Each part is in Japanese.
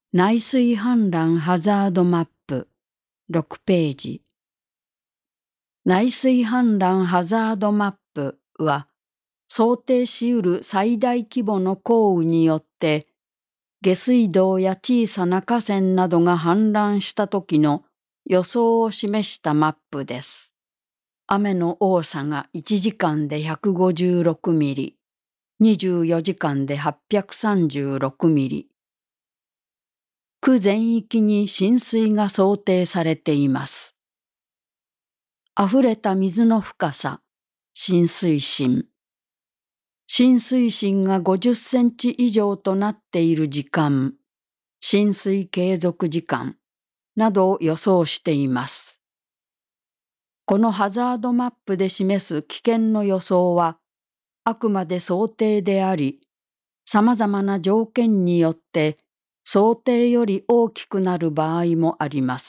内水氾濫ハザードマップ6ページ。内水氾濫ハザードマップは、想定しうる最大規模の降雨によって、下水道や小さな河川などが氾濫した時の予想を示したマップです。雨の多さが1時間で156ミリ、24時間で836ミリ。区全域に浸水が想定されています。溢れた水の深さ、浸水深。浸水深が50センチ以上となっている時間、浸水継続時間などを予想しています。このハザードマップで示す危険の予想は、あくまで想定であり、さまざまな条件によって想定より大きくなる場合もあります。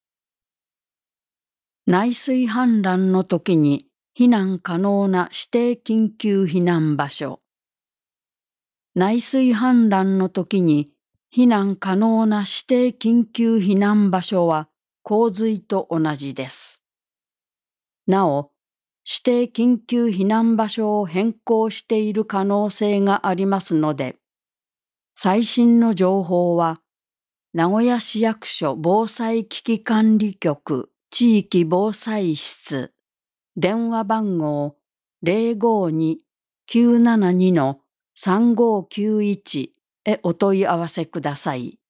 内水氾濫の時に避難可能な指定緊急避難場所。内水氾濫の時に避難可能な指定緊急避難場所は洪水と同じです。なお、指定緊急避難場所を変更している可能性がありますので、最新の情報は、名古屋市役所防災危機管理局地域防災室電話番号 052-972-3591 へお問い合わせください。